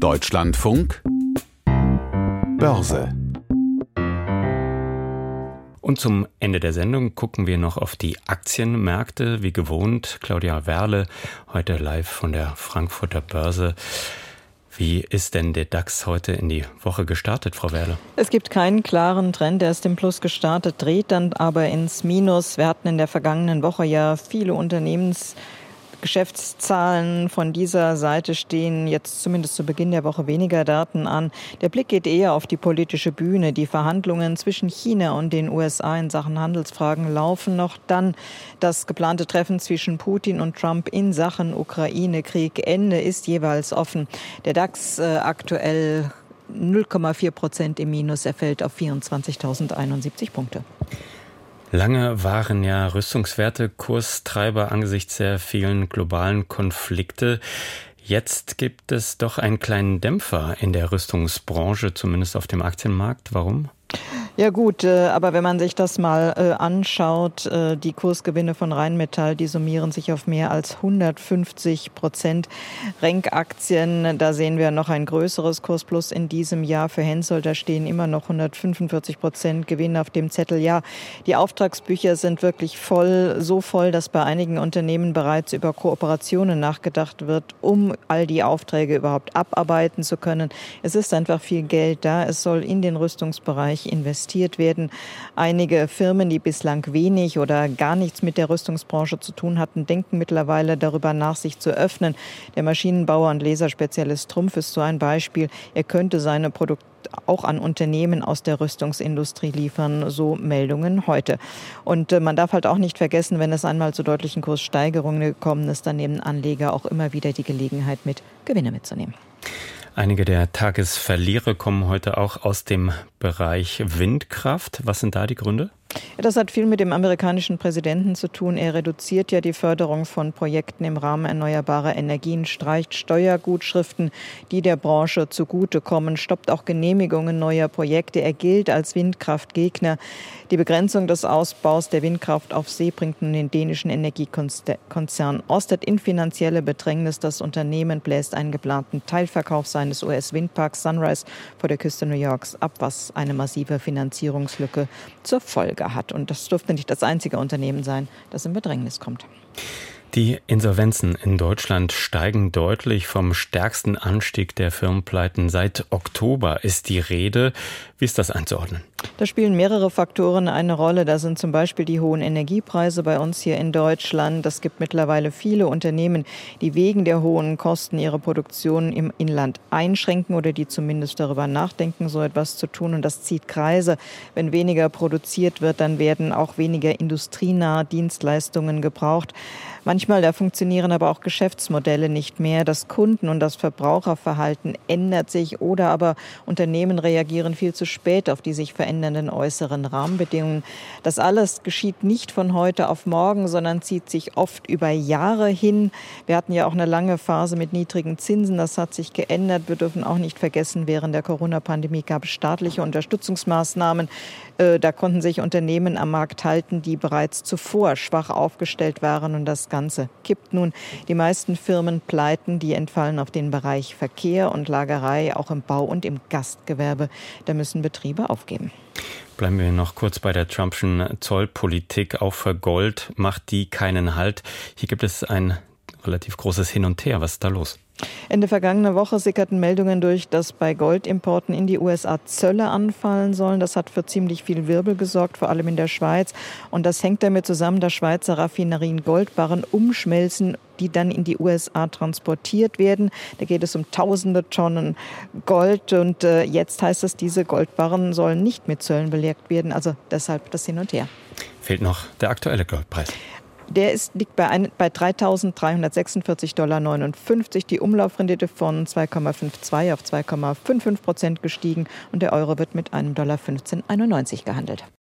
Deutschlandfunk Börse. Und zum Ende der Sendung gucken wir noch auf die Aktienmärkte. Wie gewohnt, Claudia Werle, heute live von der Frankfurter Börse. Wie ist denn der DAX heute in die Woche gestartet, Frau Werle? Es gibt keinen klaren Trend. Er ist im Plus gestartet, dreht dann aber ins Minus. Wir hatten in der vergangenen Woche ja viele Geschäftszahlen von dieser Seite stehen jetzt zumindest zu Beginn der Woche weniger Daten an. Der Blick geht eher auf die politische Bühne. Die Verhandlungen zwischen China und den USA in Sachen Handelsfragen laufen noch. Dann das geplante Treffen zwischen Putin und Trump in Sachen Ukraine-Krieg. Ende ist jeweils offen. Der DAX aktuell 0,4% im Minus. Er fällt auf 24.071 Punkte. Lange waren ja Rüstungswerte Kurstreiber angesichts der vielen globalen Konflikte. Jetzt gibt es doch einen kleinen Dämpfer in der Rüstungsbranche, zumindest auf dem Aktienmarkt. Warum? Ja gut, aber wenn man sich das mal anschaut, die Kursgewinne von Rheinmetall, die summieren sich auf mehr als 150%. Renk-Aktien, da sehen wir noch ein größeres Kursplus in diesem Jahr. Für Hensoldt, da stehen immer noch 145% Gewinn auf dem Zettel. Ja, die Auftragsbücher sind wirklich voll, so voll, dass bei einigen Unternehmen bereits über Kooperationen nachgedacht wird, um all die Aufträge überhaupt abarbeiten zu können. Es ist einfach viel Geld da. Es soll in den Rüstungsbereich investiert werden. Einige Firmen, die bislang wenig oder gar nichts mit der Rüstungsbranche zu tun hatten, denken mittlerweile darüber nach, sich zu öffnen. Der Maschinenbauer und Laserspezialist Trumpf ist so ein Beispiel. Er könnte seine Produkte auch an Unternehmen aus der Rüstungsindustrie liefern, so Meldungen heute. Und man darf halt auch nicht vergessen, wenn es einmal zu deutlichen Kurssteigerungen gekommen ist, dann nehmen Anleger auch immer wieder die Gelegenheit mit, Gewinne mitzunehmen. Einige der Tagesverlierer kommen heute auch aus dem Bereich Windkraft. Was sind da die Gründe? Das hat viel mit dem amerikanischen Präsidenten zu tun. Er reduziert ja die Förderung von Projekten im Rahmen erneuerbarer Energien, streicht Steuergutschriften, die der Branche zugutekommen, stoppt auch Genehmigungen neuer Projekte. Er gilt als Windkraftgegner. Die Begrenzung des Ausbaus der Windkraft auf See bringt nun den dänischen Energiekonzern Ørsted in finanzielle Bedrängnis. Das Unternehmen bläst einen geplanten Teilverkauf seines US-Windparks Sunrise vor der Küste New Yorks ab, was eine massive Finanzierungslücke zur Folge hat. Und das dürfte nicht das einzige Unternehmen sein, das in Bedrängnis kommt. Die Insolvenzen in Deutschland steigen deutlich. Vom stärksten Anstieg der Firmenpleiten seit Oktober ist die Rede. Wie ist das einzuordnen? Da spielen mehrere Faktoren eine Rolle. Da sind zum Beispiel die hohen Energiepreise bei uns hier in Deutschland. Es gibt mittlerweile viele Unternehmen, die wegen der hohen Kosten ihre Produktion im Inland einschränken oder die zumindest darüber nachdenken, so etwas zu tun. Und das zieht Kreise. Wenn weniger produziert wird, dann werden auch weniger industrienahe Dienstleistungen gebraucht. Manchmal, da funktionieren aber auch Geschäftsmodelle nicht mehr. Das Kunden- und das Verbraucherverhalten ändert sich oder aber Unternehmen reagieren viel zu spät auf die sich verändernden äußeren Rahmenbedingungen. Das alles geschieht nicht von heute auf morgen, sondern zieht sich oft über Jahre hin. Wir hatten ja auch eine lange Phase mit niedrigen Zinsen. Das hat sich geändert. Wir dürfen auch nicht vergessen, während der Corona-Pandemie gab es staatliche Unterstützungsmaßnahmen. Da konnten sich Unternehmen am Markt halten, die bereits zuvor schwach aufgestellt waren. Und das Ganze kippt nun. Die meisten Firmen pleiten, die entfallen auf den Bereich Verkehr und Lagerei, auch im Bau und im Gastgewerbe. Da müssen Betriebe aufgeben. Bleiben wir noch kurz bei der Trumpschen Zollpolitik. Auch für Gold macht die keinen Halt. Hier gibt es ein relativ großes Hin und Her. Was ist da los? Ende vergangener Woche sickerten Meldungen durch, dass bei Goldimporten in die USA Zölle anfallen sollen. Das hat für ziemlich viel Wirbel gesorgt, vor allem in der Schweiz. Und das hängt damit zusammen, dass Schweizer Raffinerien Goldbarren umschmelzen, die dann in die USA transportiert werden. Da geht es um tausende Tonnen Gold. Und jetzt heißt es, diese Goldbarren sollen nicht mit Zöllen belegt werden. Also deshalb das Hin und Her. Fehlt noch der aktuelle Goldpreis. Der liegt bei $3.346,59. Die Umlaufrendite von 2,52 auf 2,55% gestiegen und der Euro wird mit einem $15,91 gehandelt.